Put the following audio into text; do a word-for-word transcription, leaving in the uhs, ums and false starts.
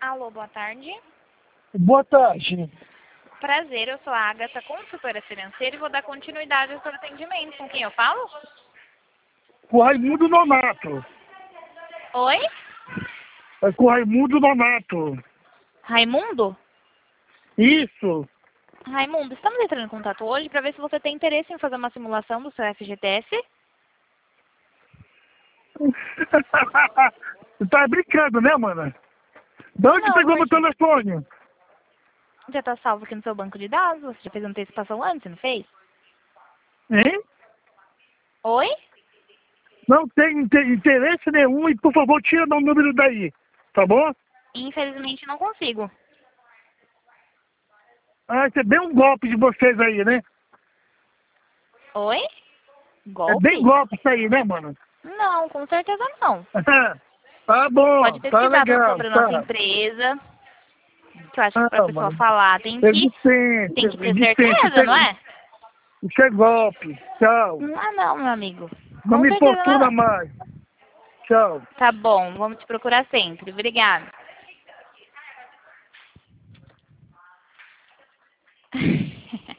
Alô, boa tarde. Boa tarde. Prazer, eu sou a Agatha, consultora financeira, e vou dar continuidade ao seu atendimento. Com quem eu falo? Com o Raimundo Nonato. Oi? É com o Raimundo Nonato. Raimundo? Isso. Raimundo, estamos entrando em contato hoje para ver se você tem interesse em fazer uma simulação do seu F G T S. Você tá brincando, né, mano? De onde Não, pegou meu porque telefone? já está salvo aqui no seu banco de dados. Você já fez antecipação antes, não fez? Hein? Oi? Não tem inte- interesse nenhum e, por favor, tira meu número daí. Tá bom? Infelizmente não consigo. Ah, isso é bem um golpe de vocês aí, né? Oi? É bem Golpe? golpe isso aí, né, mano? Não, com certeza não. Tá bom, Pode tá pesquisar no- legal, sobre a nossa tá. empresa, que eu acho que para a Não, pessoa mano. falar tem É que, Vicente, tem é que ter Vicente, isso certeza, é, não é? isso é golpe. Tchau. Não é não, meu amigo. Não Com me certeza não é importuna não. mais. Tchau. Tá bom, vamos te procurar sempre. Obrigada.